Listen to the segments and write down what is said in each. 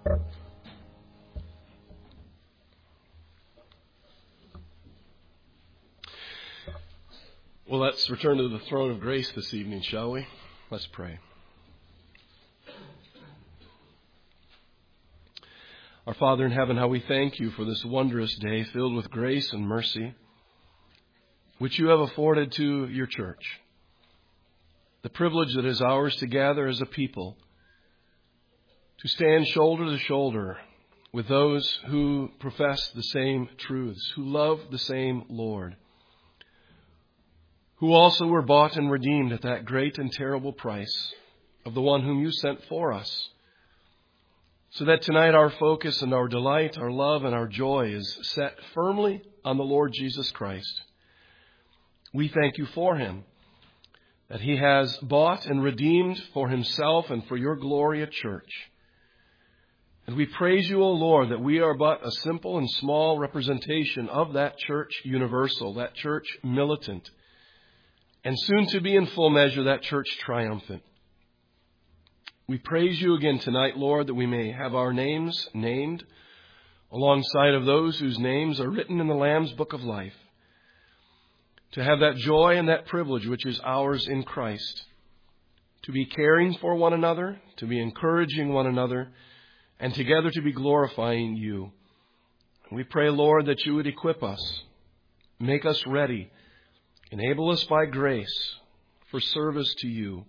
Well, let's return to the throne of grace this evening, shall we? Let's pray. Our Father in heaven, how we thank you for this wondrous day filled with grace and mercy, which you have afforded to your church. The privilege that is ours to gather as a people, to stand shoulder to shoulder with those who profess the same truths, who love the same Lord, who also were bought and redeemed at that great and terrible price of the one whom you sent for us, so that tonight our focus and our delight, our love and our joy is set firmly on the Lord Jesus Christ. We thank you for him, that he has bought and redeemed for himself and for your glory a church. And we praise you, O Lord, that we are but a simple and small representation of that church universal, that church militant, and soon to be in full measure that church triumphant. We praise you again tonight, Lord, that we may have our names named alongside of those whose names are written in the Lamb's Book of Life, to have that joy and that privilege which is ours in Christ, to be caring for one another, to be encouraging one another, and together to be glorifying you. We pray, Lord, that you would equip us, make us ready, enable us by grace for service to you.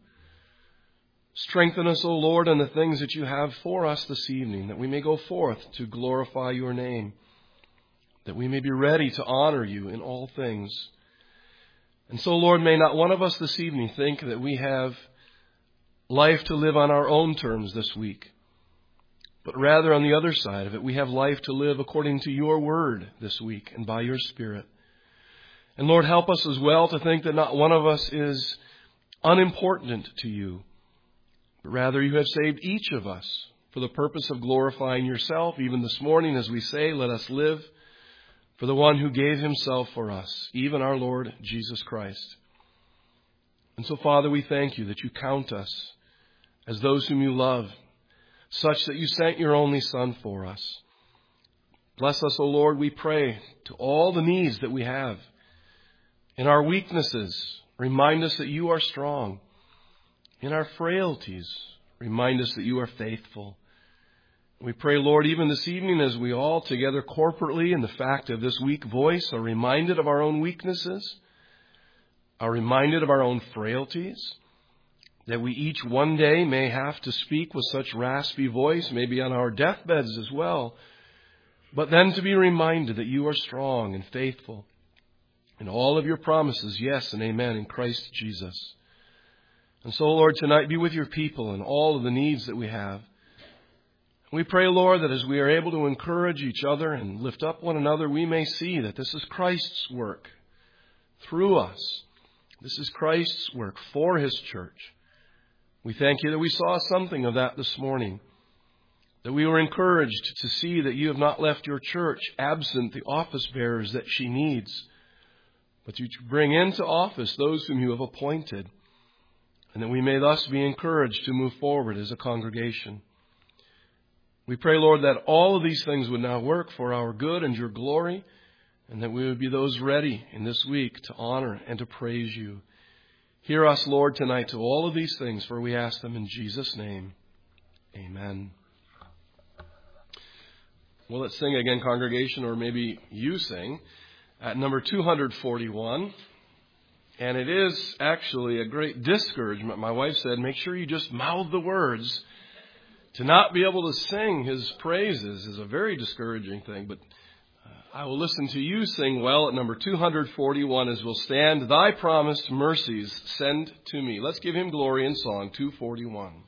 Strengthen us, O Lord, in the things that you have for us this evening, that we may go forth to glorify your name, that we may be ready to honor you in all things. And so, Lord, may not one of us this evening think that we have life to live on our own terms this week, but rather on the other side of it, we have life to live according to your word this week and by your Spirit. And Lord, help us as well to think that not one of us is unimportant to you, but rather you have saved each of us for the purpose of glorifying yourself. Even this morning, as we say, let us live for the one who gave himself for us, even our Lord Jesus Christ. And so, Father, we thank you that you count us as those whom you love, such that you sent your only Son for us. Bless us, O Lord, we pray, to all the needs that we have. In our weaknesses, remind us that you are strong. In our frailties, remind us that you are faithful. We pray, Lord, even this evening as we all together corporately in the fact of this weak voice are reminded of our own weaknesses, are reminded of our own frailties, that we each one day may have to speak with such raspy voice, maybe on our deathbeds as well, but then to be reminded that you are strong and faithful, and all of your promises, yes and amen, in Christ Jesus. And so, Lord, tonight be with your people and all of the needs that we have. We pray, Lord, that as we are able to encourage each other and lift up one another, we may see that this is Christ's work through us. This is Christ's work for his church. We thank you that we saw something of that this morning, that we were encouraged to see that you have not left your church absent the office bearers that she needs, but you bring into office those whom you have appointed, and that we may thus be encouraged to move forward as a congregation. We pray, Lord, that all of these things would now work for our good and your glory, and that we would be those ready in this week to honor and to praise you. Hear us, Lord, tonight to all of these things, for we ask them in Jesus' name. Amen. Well, let's sing again, congregation, or maybe you sing at number 241. And it is actually a great discouragement. My wife said, make sure you just mouth the words. To not be able to sing his praises is a very discouraging thing. But I will listen to you sing well at number 241 as we'll stand. Thy promised mercies send to me. Let's give him glory in song 241.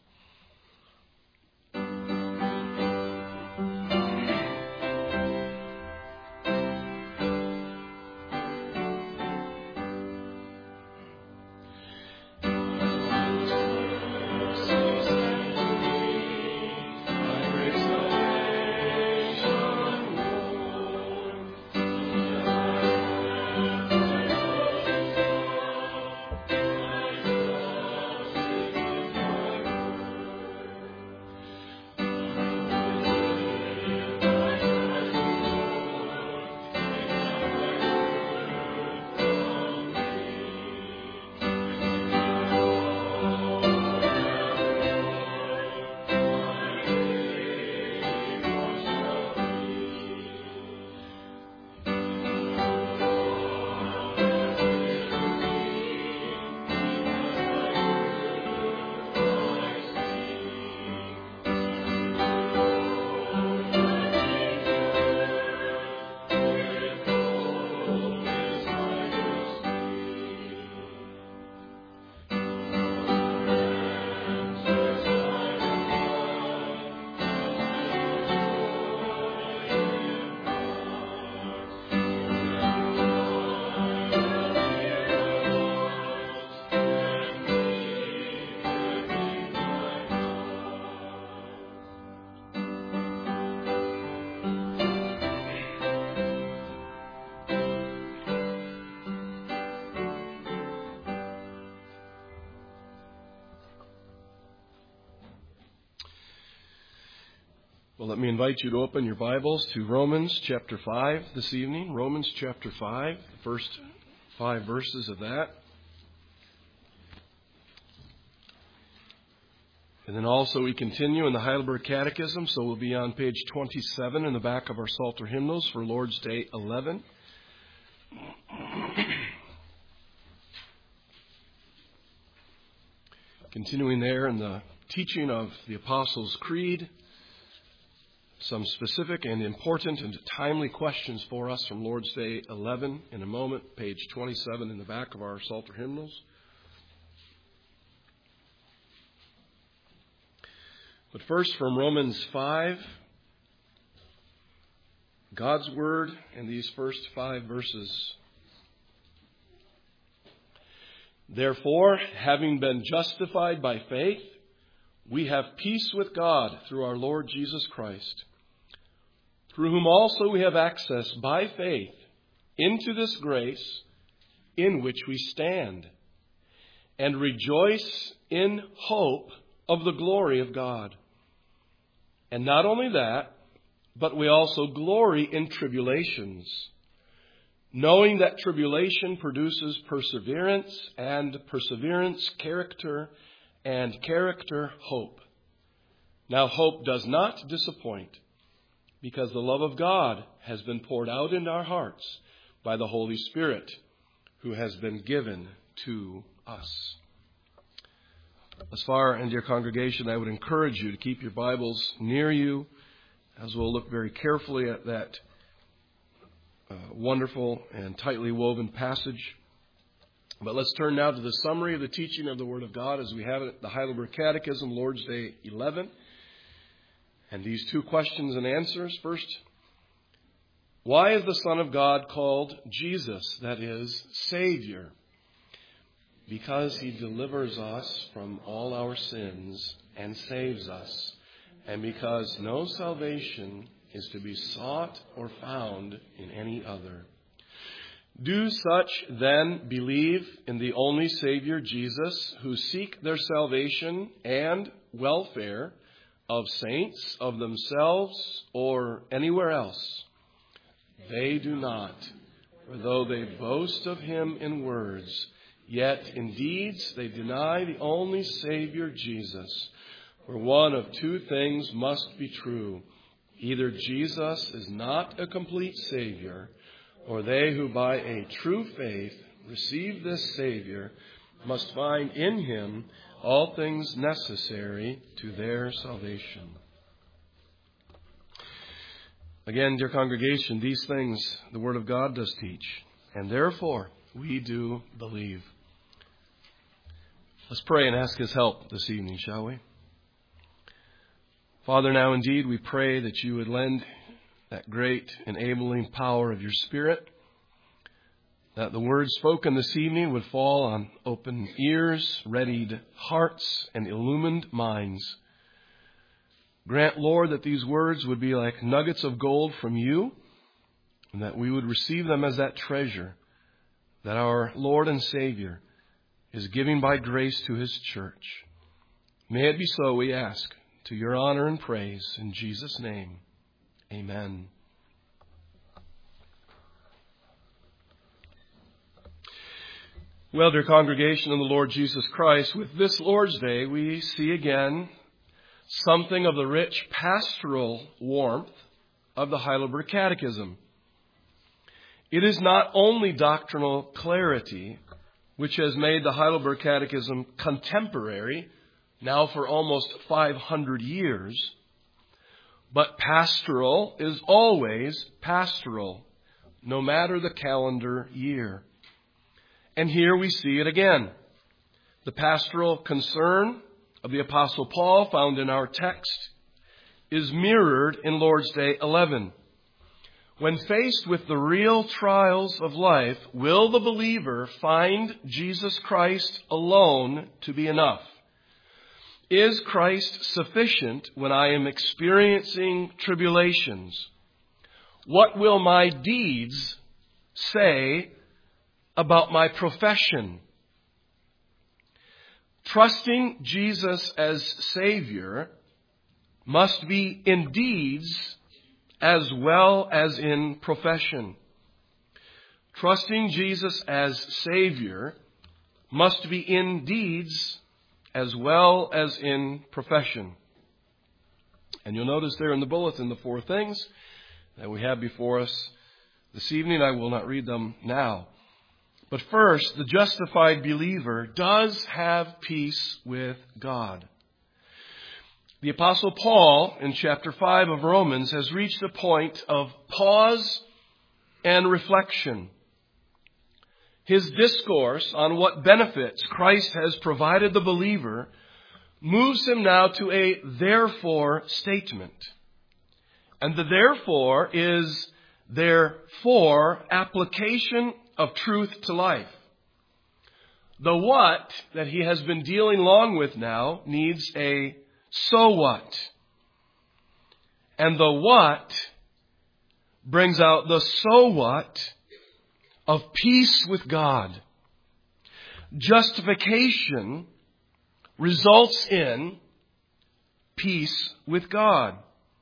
Well, let me invite you to open your Bibles to Romans chapter 5 this evening. Romans chapter 5, the first 5 verses of that. And then also we continue in the Heidelberg Catechism, so we'll be on page 27 in the back of our Psalter hymnals for Lord's Day 11. Continuing there in the teaching of the Apostles' Creed, some specific and important and timely questions for us from Lord's Day 11 in a moment, page 27 in the back of our Psalter hymnals. But first from Romans 5, God's Word in these first 5 verses. Therefore, having been justified by faith, we have peace with God through our Lord Jesus Christ, through whom also we have access by faith into this grace in which we stand, and rejoice in hope of the glory of God. And not only that, but we also glory in tribulations, knowing that tribulation produces perseverance, and perseverance character, and character hope. Now hope does not disappoint, because the love of God has been poured out in our hearts by the Holy Spirit, who has been given to us. As far, and dear congregation, I would encourage you to keep your Bibles near you, as we'll look very carefully at that wonderful and tightly woven passage. But let's turn now to the summary of the teaching of the Word of God as we have it at the Heidelberg Catechism, Lord's Day 11. And these 2 questions and answers. First, why is the Son of God called Jesus, that is, Savior? Because He delivers us from all our sins and saves us, and because no salvation is to be sought or found in any other. Do such then believe in the only Savior, Jesus, who seek their salvation and welfare of saints, of themselves, or anywhere else? They do not, for though they boast of Him in words, yet in deeds they deny the only Savior, Jesus. For one of 2 things must be true. Either Jesus is not a complete Savior, or they who by a true faith receive this Savior must find in Him all things necessary to their salvation. Again, dear congregation, these things the Word of God does teach, and therefore we do believe. Let's pray and ask His help this evening, shall we? Father, now indeed we pray that You would lend that great enabling power of Your Spirit, that the words spoken this evening would fall on open ears, readied hearts, and illumined minds. Grant, Lord, that these words would be like nuggets of gold from You, and that we would receive them as that treasure that our Lord and Savior is giving by grace to His church. May it be so, we ask, to Your honor and praise. In Jesus' name, amen. Well, dear congregation in the Lord Jesus Christ, with this Lord's Day, we see again something of the rich pastoral warmth of the Heidelberg Catechism. It is not only doctrinal clarity which has made the Heidelberg Catechism contemporary now for almost 500 years, but pastoral is always pastoral, no matter the calendar year. And here we see it again. The pastoral concern of the Apostle Paul found in our text is mirrored in Lord's Day 11. When faced with the real trials of life, will the believer find Jesus Christ alone to be enough? Is Christ sufficient when I am experiencing tribulations? What will my deeds say about my profession? Trusting Jesus as Savior must be in deeds as well as in profession. Trusting Jesus as Savior must be in deeds as well as in profession. And you'll notice there in the bulletin the 4 things that we have before us this evening. I will not read them now. But first, the justified believer does have peace with God. The Apostle Paul, in chapter 5 of Romans, has reached a point of pause and reflection. His discourse on what benefits Christ has provided the believer moves him now to a therefore statement. And the therefore is therefore application of truth to life. The what that he has been dealing long with now needs a so what. And the what brings out the so what of peace with God. Justification results in peace with God.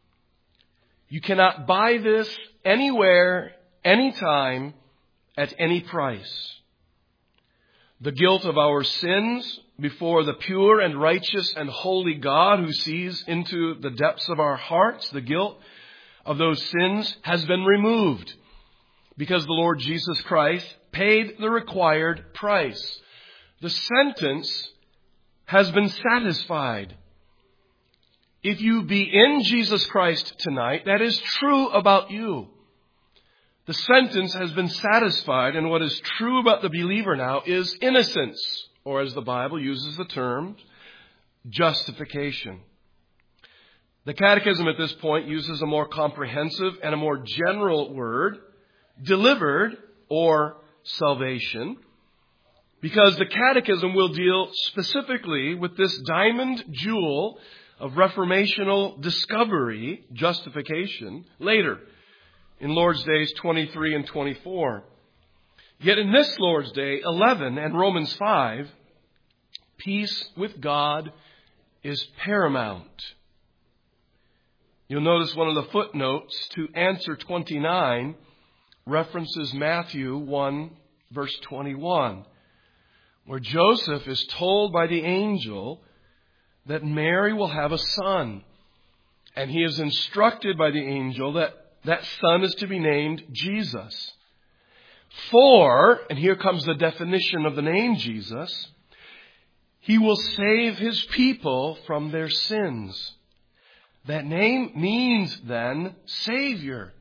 You cannot buy this anywhere, anytime, at any price. The guilt of our sins before the pure and righteous and holy God who sees into the depths of our hearts, the guilt of those sins has been removed because the Lord Jesus Christ paid the required price. The sentence has been satisfied. If you be in Jesus Christ tonight, that is true about you. The sentence has been satisfied, and what is true about the believer now is innocence, or as the Bible uses the term, justification. The Catechism at this point uses a more comprehensive and a more general word, delivered or salvation, because the Catechism will deal specifically with this diamond jewel of reformational discovery, justification, later in Lord's Days 23 and 24. Yet in this Lord's Day 11 and Romans 5, peace with God is paramount. You'll notice one of the footnotes to answer 29 references Matthew 1 verse 21, where Joseph is told by the angel that Mary will have a son. And he is instructed by the angel that that son is to be named Jesus. For, and here comes the definition of the name Jesus, he will save his people from their sins. That name means then Savior.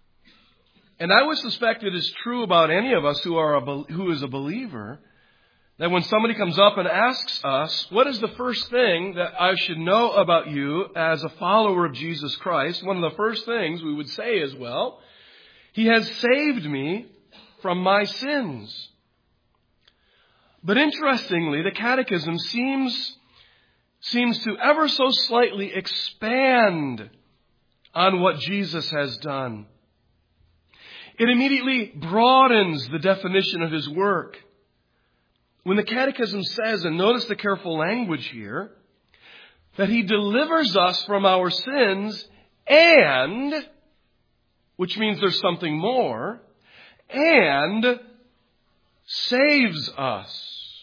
And I would suspect it is true about any of us who is a believer, that when somebody comes up and asks us, what is the first thing that I should know about you as a follower of Jesus Christ? One of the first things we would say is, well, he has saved me from my sins. But interestingly, the Catechism seems to ever so slightly expand on what Jesus has done. It immediately broadens the definition of his work. When the Catechism says, and notice the careful language here, that he delivers us from our sins and, which means there's something more, and saves us.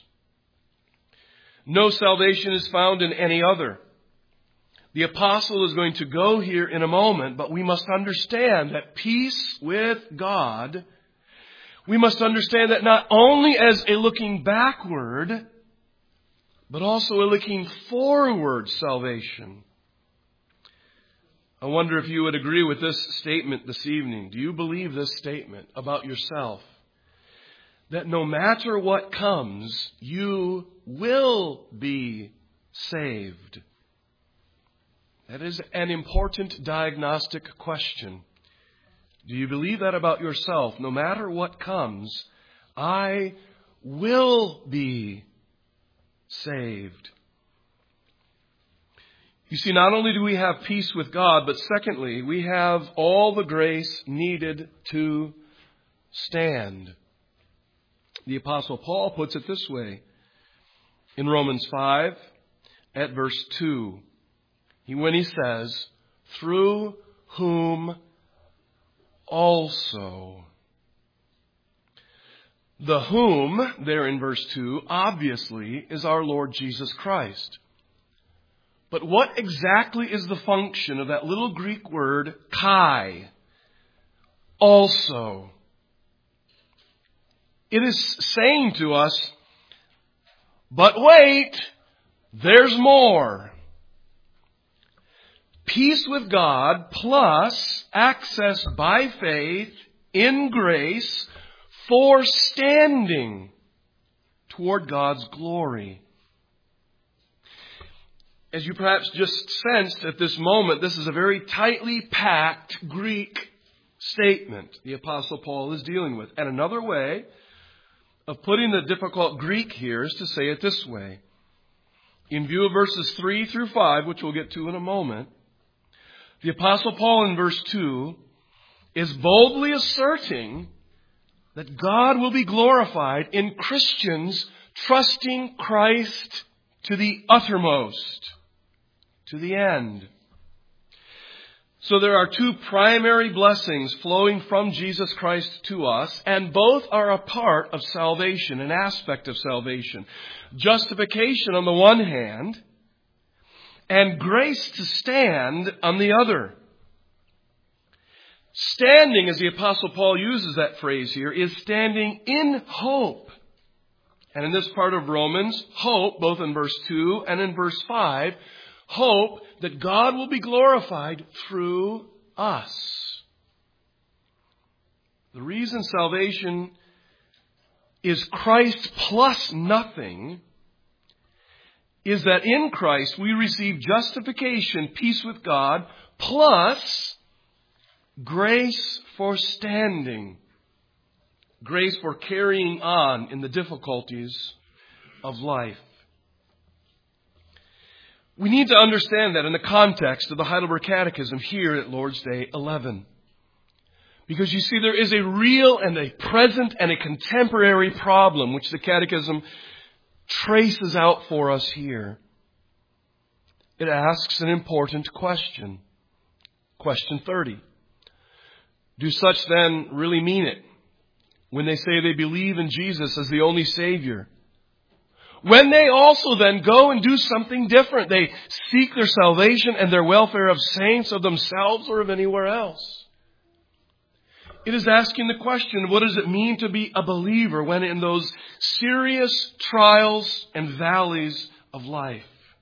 No salvation is found in any other. The apostle is going to go here in a moment, but we must understand that peace with God, we must understand that not only as a looking backward, but also a looking forward salvation. I wonder if you would agree with this statement this evening. Do you believe this statement about yourself? That no matter what comes, you will be saved. That is an important diagnostic question. Do you believe that about yourself? No matter what comes, I will be saved. You see, not only do we have peace with God, but secondly, we have all the grace needed to stand. The Apostle Paul puts it this way in Romans 5 at verse 2. when he says, through whom also. The whom, there in verse 2, obviously is our Lord Jesus Christ. But what exactly is the function of that little Greek word, kai? Also. It is saying to us, but wait, there's more. Peace with God plus access by faith in grace for standing toward God's glory. As you perhaps just sensed at this moment, this is a very tightly packed Greek statement the Apostle Paul is dealing with. And another way of putting the difficult Greek here is to say it this way. In view of verses 3 through 5, which we'll get to in a moment, the Apostle Paul in verse 2 is boldly asserting that God will be glorified in Christians trusting Christ to the uttermost, to the end. So there are two primary blessings flowing from Jesus Christ to us, and both are a part of salvation, an aspect of salvation. Justification on the one hand, and grace to stand on the other. Standing, as the Apostle Paul uses that phrase here, is standing in hope. And in this part of Romans, hope, both in verse 2 and in verse 5, hope that God will be glorified through us. The reason salvation is Christ plus nothing is that in Christ we receive justification, peace with God, plus grace for standing, grace for carrying on in the difficulties of life. We need to understand that in the context of the Heidelberg Catechism here at Lord's Day 11. Because you see, there is a real and a present and a contemporary problem which the Catechism traces out for us here. It asks an important question. Question 30. Do such then really mean it when they say they believe in Jesus as the only Savior? When they also then go and do something different, they seek their salvation and their welfare of saints, of themselves, or of anywhere else. It is asking the question, what does it mean to be a believer when in those serious trials and valleys of life?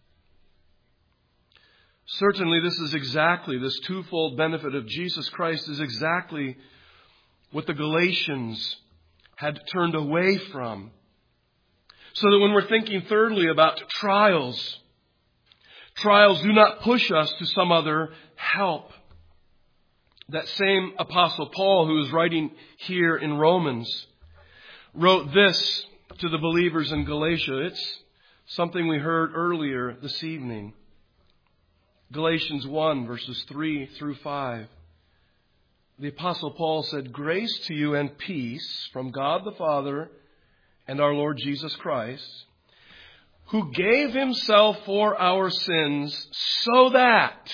Certainly this twofold benefit of Jesus Christ is exactly what the Galatians had turned away from. So that when we're thinking thirdly about trials do not push us to some other help. That same Apostle Paul, who is writing here in Romans, wrote this to the believers in Galatia. It's something we heard earlier this evening. Galatians 1, verses 3 through 5. The Apostle Paul said, "Grace to you and peace from God the Father and our Lord Jesus Christ, who gave himself for our sins so that,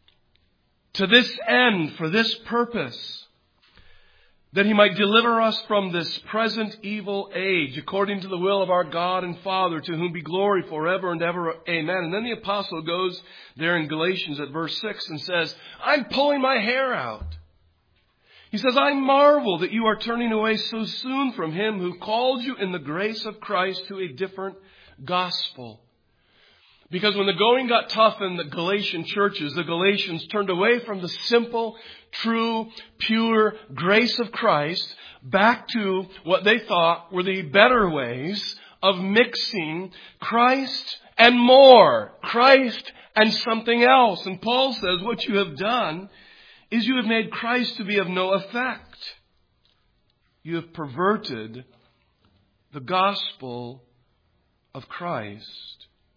to this end, for this purpose, that he might deliver us from this present evil age, according to the will of our God and Father, to whom be glory forever and ever. Amen." And then the apostle goes there in Galatians at verse 6 and says, "I'm pulling my hair out." He says, "I marvel that you are turning away so soon from him who called you in the grace of Christ to a different gospel." Because when the going got tough in the Galatian churches, the Galatians turned away from the simple, true, pure grace of Christ back to what they thought were the better ways of mixing Christ and more, Christ and something else. And Paul says, what you have done is you have made Christ to be of no effect. You have perverted the gospel of Christ.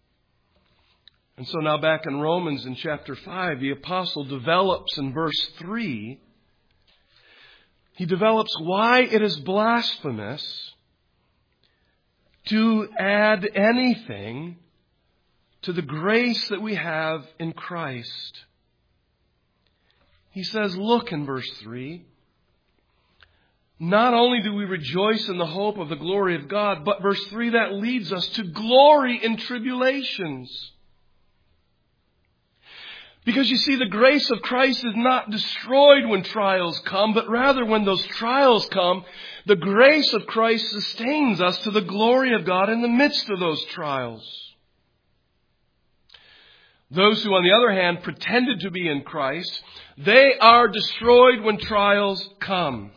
And so now back in Romans in chapter 5, the apostle develops in verse 3, he develops why it is blasphemous to add anything to the grace that we have in Christ. He says, look in verse 3. Not only do we rejoice in the hope of the glory of God, but verse 3, that leads us to glory in tribulations. Because you see, the grace of Christ is not destroyed when trials come, but rather when those trials come, the grace of Christ sustains us to the glory of God in the midst of those trials. Those who, on the other hand, pretended to be in Christ, they are destroyed when trials come.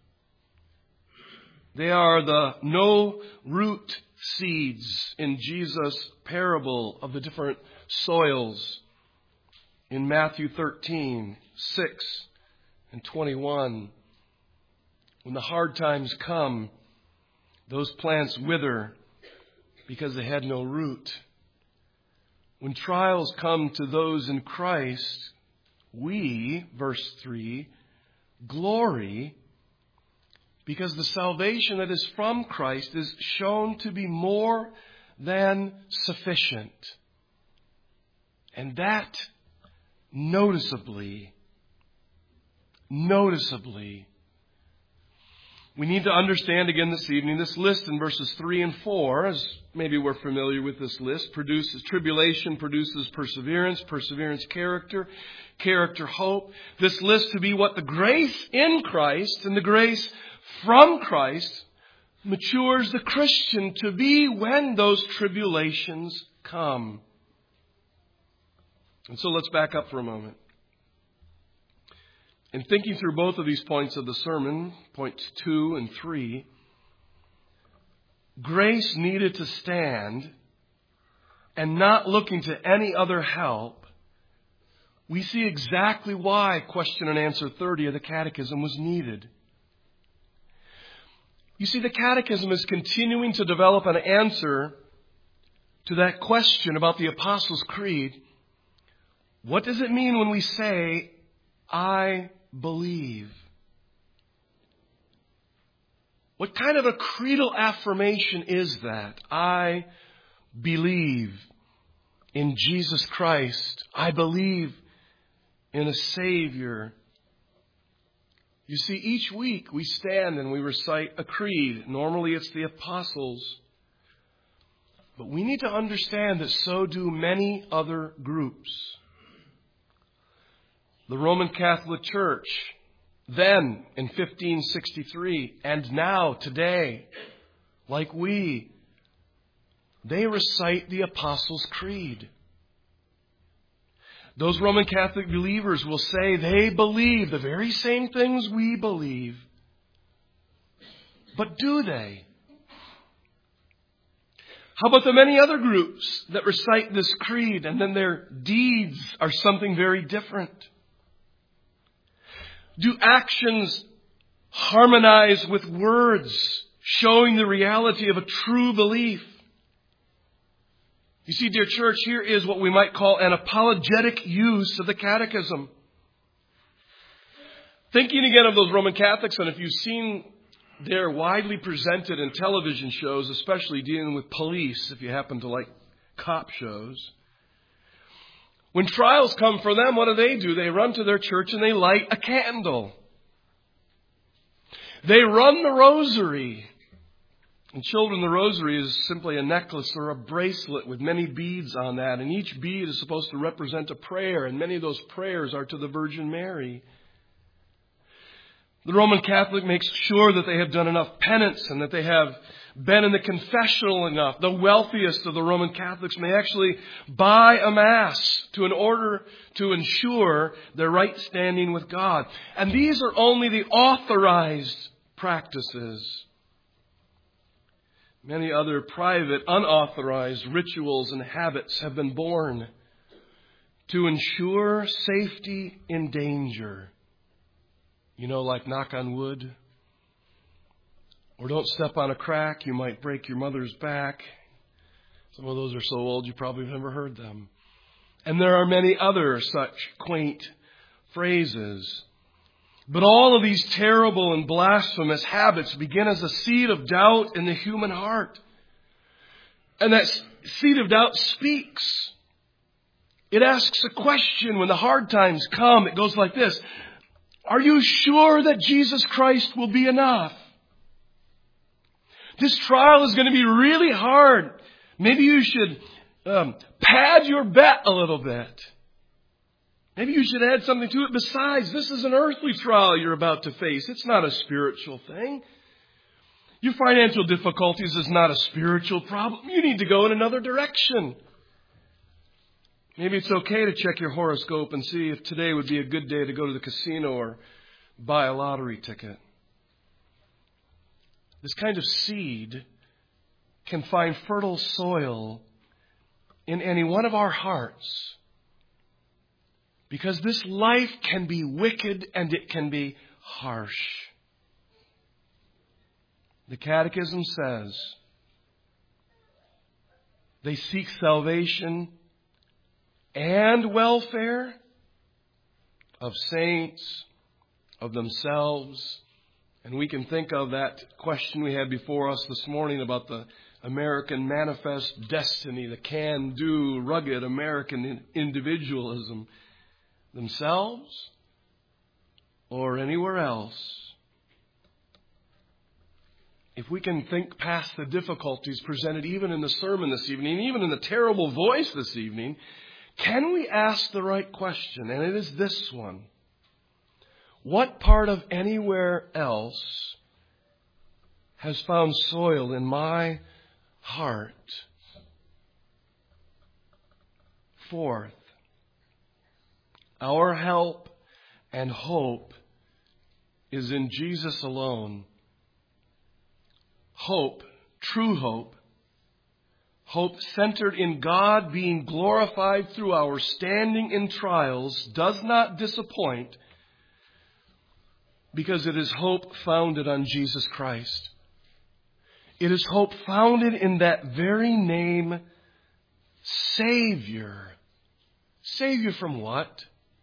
They are the no-root seeds in Jesus' parable of the different soils in Matthew 13, 6 and 21. When the hard times come, those plants wither because they had no root. When trials come to those in Christ, we, verse 3, glory because the salvation that is from Christ is shown to be more than sufficient. And that noticeably. We need to understand again this evening this list in verses 3 and 4, as maybe we're familiar with this list, produces tribulation, produces perseverance, perseverance character, character hope. This list to be what the grace in Christ and the grace from Christ matures the Christian to be when those tribulations come. And so let's back up for a moment. In thinking through both of these points of the sermon, points 2 and 3, grace needed to stand and not looking to any other help, we see exactly why question and answer 30 of the Catechism was needed. You see, the Catechism is continuing to develop an answer to that question about the Apostles' Creed. What does it mean when we say, I believe? What kind of a creedal affirmation is that? I believe in Jesus Christ. I believe in a Savior. You see, each week we stand and we recite a creed. Normally it's the apostles. But we need to understand that so do many other groups. The Roman Catholic Church, then in 1563, and now, today, like we, they recite the Apostles' Creed. Those Roman Catholic believers will say they believe the very same things we believe. But do they? How about the many other groups that recite this creed and then their deeds are something very different? Do actions harmonize with words, showing the reality of a true belief? You see, dear church, here is what we might call an apologetic use of the Catechism. Thinking again of those Roman Catholics, and if you've seen their widely presented in television shows, especially dealing with police, if you happen to like cop shows, when trials come for them, what do? They run to their church and they light a candle. They run the rosary. And children, the rosary is simply a necklace or a bracelet with many beads on that. And each bead is supposed to represent a prayer. And many of those prayers are to the Virgin Mary. The Roman Catholic makes sure that they have done enough penance and that they have been in the confessional enough. The wealthiest of the Roman Catholics may actually buy a Mass in order to ensure their right standing with God. And these are only the authorized practices. Many other private, unauthorized rituals and habits have been born to ensure safety in danger. You know, like knock on wood. Or don't step on a crack, you might break your mother's back. Some of those are so old you probably have never heard them. And there are many other such quaint phrases. But all of these terrible and blasphemous habits begin as a seed of doubt in the human heart. And that seed of doubt speaks. It asks a question when the hard times come. It goes like this. Are you sure that Jesus Christ will be enough? This trial is going to be really hard. Maybe you should pad your bet a little bit. Maybe you should add something to it. Besides, this is an earthly trial you're about to face. It's not a spiritual thing. Your financial difficulties is not a spiritual problem. You need to go in another direction. Maybe it's okay to check your horoscope and see if today would be a good day to go to the casino or buy a lottery ticket. This kind of seed can find fertile soil in any one of our hearts. Because this life can be wicked and it can be harsh. The Catechism says they seek salvation and welfare of saints, of themselves. And we can think of that question we had before us this morning about the American manifest destiny, the can-do, rugged American individualism. Themselves or anywhere else. If we can think past the difficulties presented even in the sermon this evening, even in the terrible voice this evening, can we ask the right question? And it is this one. What part of anywhere else has found soil in my heart? Fourth, our help and hope is in Jesus alone. Hope, true hope, hope centered in God being glorified through our standing in trials, does not disappoint because it is hope founded on Jesus Christ. It is hope founded in that very name, Savior. Savior from what?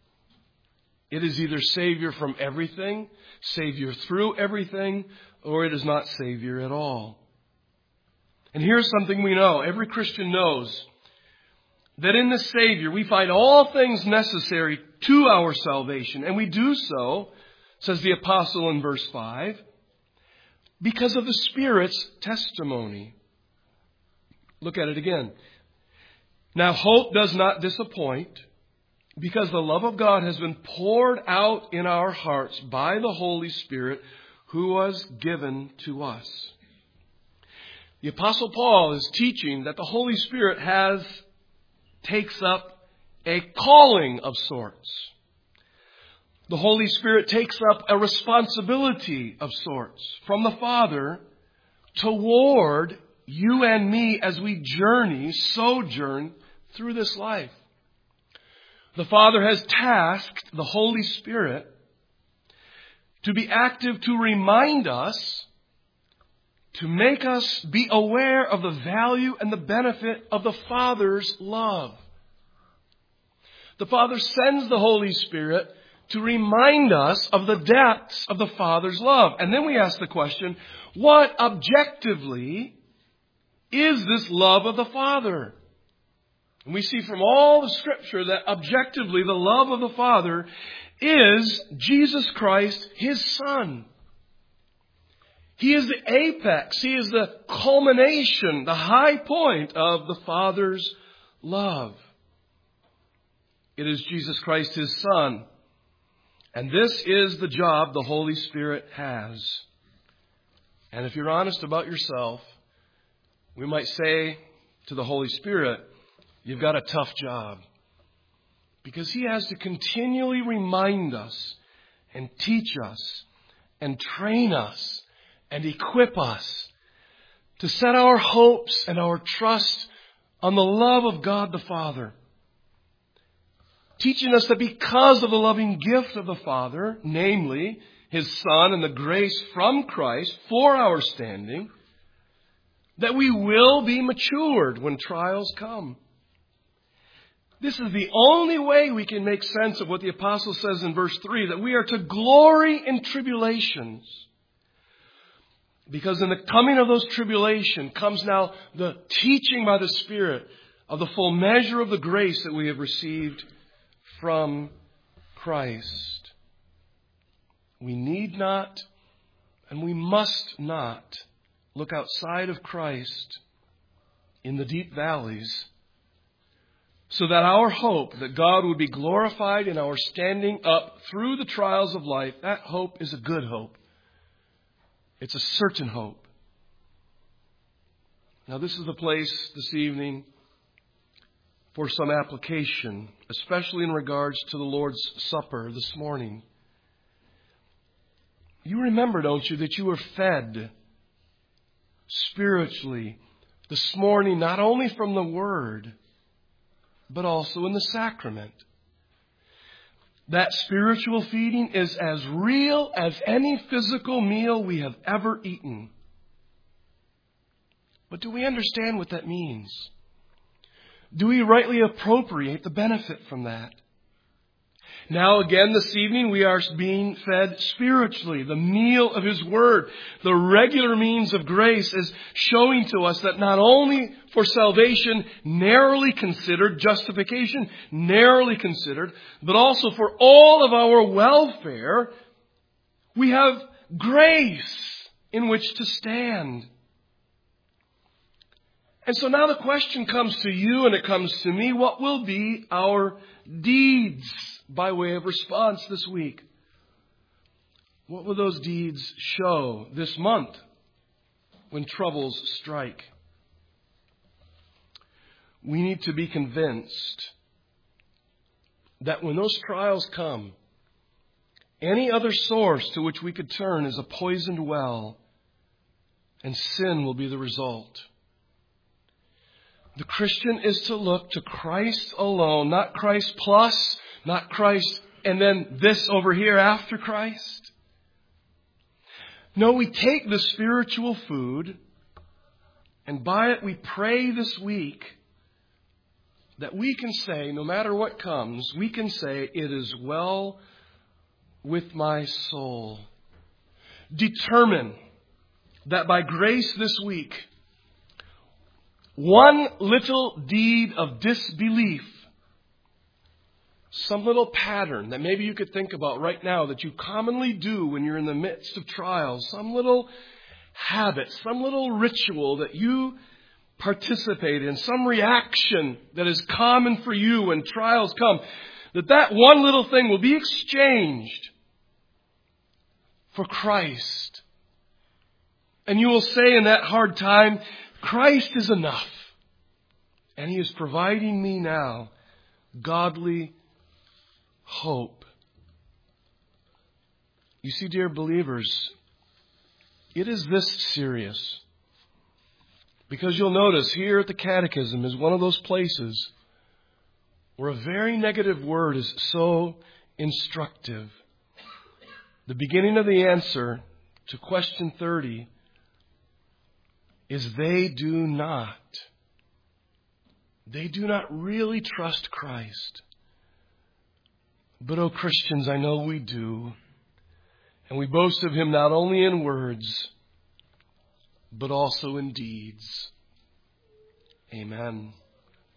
It is either Savior from everything, Savior through everything, or it is not Savior at all. And here's something we know. Every Christian knows that in the Savior we find all things necessary to our salvation. And we do so, says the apostle in verse 5, because of the Spirit's testimony. Look at it again. Now hope does not disappoint, because the love of God has been poured out in our hearts by the Holy Spirit who was given to us. The Apostle Paul is teaching that the Holy Spirit takes up a calling of sorts. The Holy Spirit takes up a responsibility of sorts from the Father toward you and me as we sojourn through this life. The Father has tasked the Holy Spirit to be active to remind us, to make us be aware of the value and the benefit of the Father's love. The Father sends the Holy Spirit to remind us of the depths of the Father's love. And then we ask the question, what objectively is this love of the Father? And we see from all the Scripture that objectively the love of the Father is Jesus Christ, His Son. He is the apex. He is the culmination, the high point of the Father's love. It is Jesus Christ, His Son. And this is the job the Holy Spirit has. And if you're honest about yourself, we might say to the Holy Spirit, you've got a tough job. Because He has to continually remind us and teach us and train us and equip us to set our hopes and our trust on the love of God the Father. Teaching us that because of the loving gift of the Father, namely His Son and the grace from Christ for our standing, that we will be matured when trials come. This is the only way we can make sense of what the apostle says in verse 3, that we are to glory in tribulations. Because in the coming of those tribulation comes now the teaching by the Spirit of the full measure of the grace that we have received from Christ. We need not and we must not look outside of Christ in the deep valleys, so that our hope that God would be glorified in our standing up through the trials of life, that hope is a good hope. It's a certain hope. Now, this is the place this evening for some application, especially in regards to the Lord's Supper this morning. You remember, don't you, that you were fed spiritually this morning, not only from the Word, but also in the sacrament. That spiritual feeding is as real as any physical meal we have ever eaten. But do we understand what that means? Do we rightly appropriate the benefit from that? Now again this evening we are being fed spiritually, the meal of His Word. The regular means of grace is showing to us that not only for salvation narrowly considered, justification narrowly considered, but also for all of our welfare, we have grace in which to stand. And so now the question comes to you and it comes to me, what will be our deeds by way of response this week? What will those deeds show this month when troubles strike? We need to be convinced that when those trials come, any other source to which we could turn is a poisoned well, and sin will be the result. The Christian is to look to Christ alone, not Christ plus, not Christ and then this over here after Christ. No, we take the spiritual food, and by it we pray this week that we can say, no matter what comes, we can say, it is well with my soul. Determine that by grace this week, one little deed of disbelief, some little pattern that maybe you could think about right now that you commonly do when you're in the midst of trials, some little habit, some little ritual that you participate in, some reaction that is common for you when trials come, that one little thing will be exchanged for Christ. And you will say in that hard time, Christ is enough. And He is providing me now godly hope. You see, dear believers, it is this serious. Because you'll notice here at the Catechism is one of those places where a very negative word is so instructive. The beginning of the answer to question 30 is they do not really trust Christ. But, oh Christians, I know we do. And we boast of Him not only in words, but also in deeds. Amen.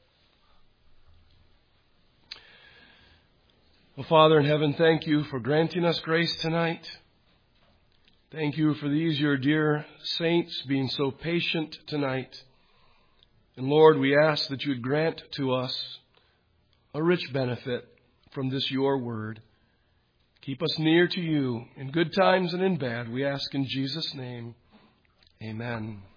Well, Father in heaven, thank You for granting us grace tonight. Thank You for these, Your dear saints, being so patient tonight. And Lord, we ask that You would grant to us a rich benefit from this Your word. Keep us near to You in good times and in bad. We ask in Jesus' name. Amen.